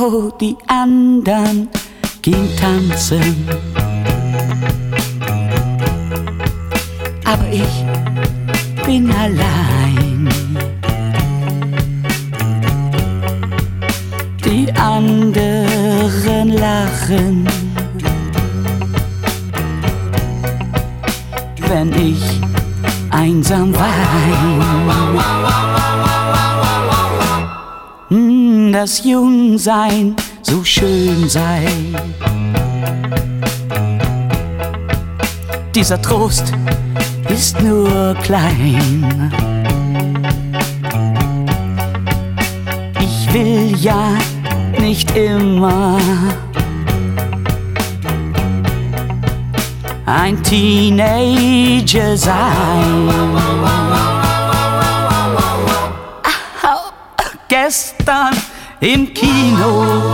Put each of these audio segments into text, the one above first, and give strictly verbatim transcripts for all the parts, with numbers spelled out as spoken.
wo die anderen gehen tanzen. Aber ich bin allein. Die anderen lachen, wenn ich einsam wein. Hm, das Jungsein so schön sei. Dieser Trost ist nur klein. Ich will ja nicht immer ein Teenager sein. Ah, gestern im Kino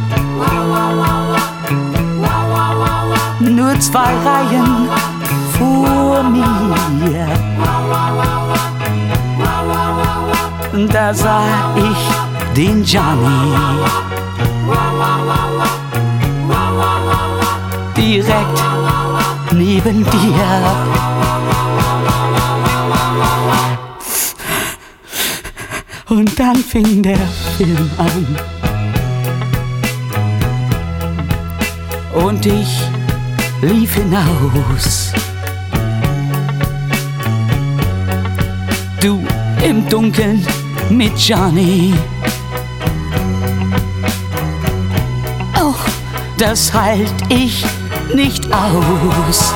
nur zwei Reihen vor mir. Da sah ich den Johnny direkt neben dir. Und dann fing der Film an und ich lief hinaus. Du im Dunkeln mit Johnny. Oh, das halt ich nicht aus.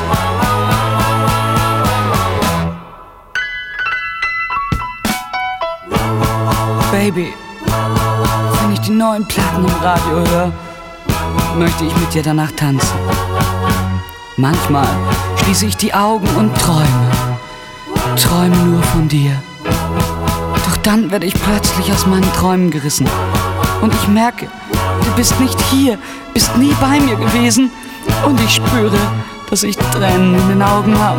Baby, wenn ich die neuen Platten im Radio höre, möchte ich mit dir danach tanzen. Manchmal schließe ich die Augen und träume, träume nur von dir. Doch dann werde ich plötzlich aus meinen Träumen gerissen und ich merke, du bist nicht hier, bist nie bei mir gewesen und ich spüre, dass ich Tränen in den Augen habe.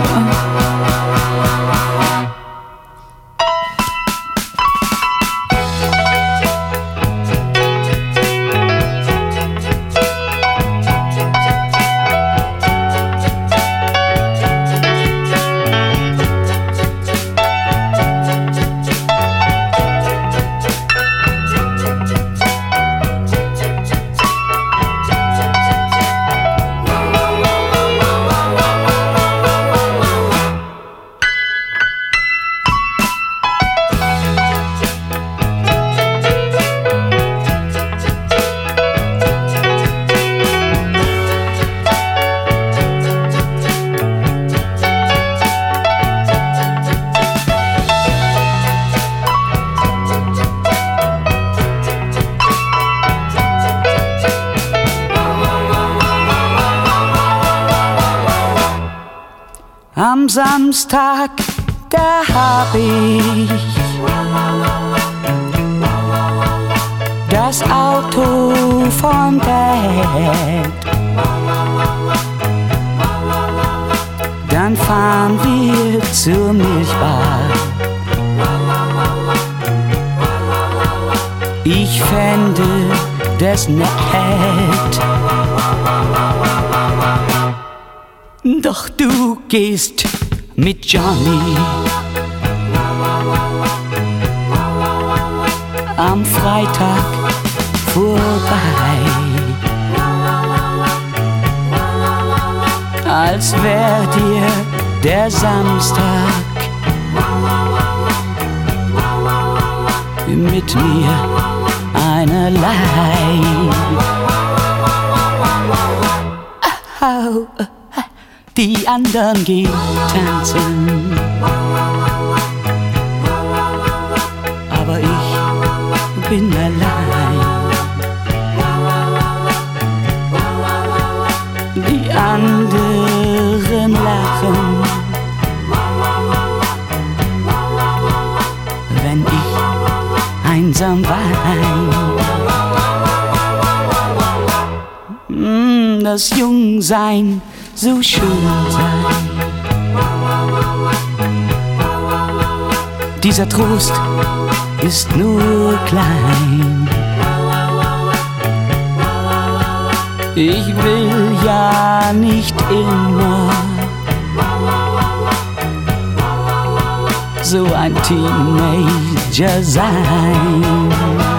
Am Samstag, da hab ich das Auto von Dad. Dann fahren wir zur Milchbar. Ich fände das nett. Doch du gehst mit Johnny am Freitag vorbei, als wär dir der Samstag mit mir einerlei. Oh, die anderen gehen tanzen, aber ich bin allein. Die anderen lachen, wenn ich einsam wein. Mm, das Jungsein so schön sein. Dieser Trost ist nur klein. Ich will ja nicht immer so ein Teenager sein.